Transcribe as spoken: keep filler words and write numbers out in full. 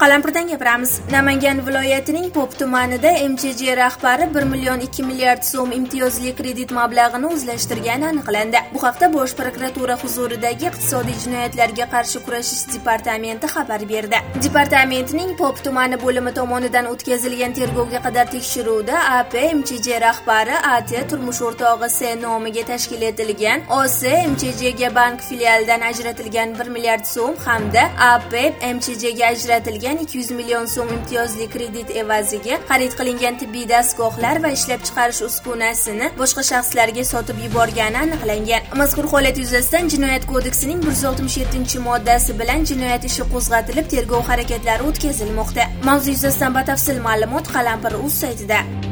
Qalampirdan gapiramiz. Namangan viloyatining Pop tumanida M Ch J rahbari bir million ikki milliard so'm imtiyozli kredit mablag'ini o'zlashtirgani aniqlandi. Bu haqda Bosh prokuratura huzuridagi iqtisodiy jinoyatlarga qarshi kurashish departamenti xabar berdi. Departamentning Pop tumani bo'limi tomonidan o'tkazilgan tergovga qadar tekshiruvda A P M Ch J rahbari A T turmush o'rtog'i S nomiga tashkil etilgan O S M Ch J ga bank filialidan ajratilgan bir milliard so'm hamda A P M Ch J ga ajratilgan ikki yuz million so'm imtiyozli kredit evaziga xarid qilingan tibbiy dastgohlar va ishlab chiqarish uskunasini boshqa shaxslarga sotib yuborgani aniqlangan. Mazkur holat yuzasidan Jinoyat kodeksining bir yuz oltmish yettinchi moddasi bilan jinoyat ishi qo'zg'atilib, tergov harakatlari o'tkazilmoqda. Mavzu yuzasidan batafsil ma'lumot Qalampir.uz saytida.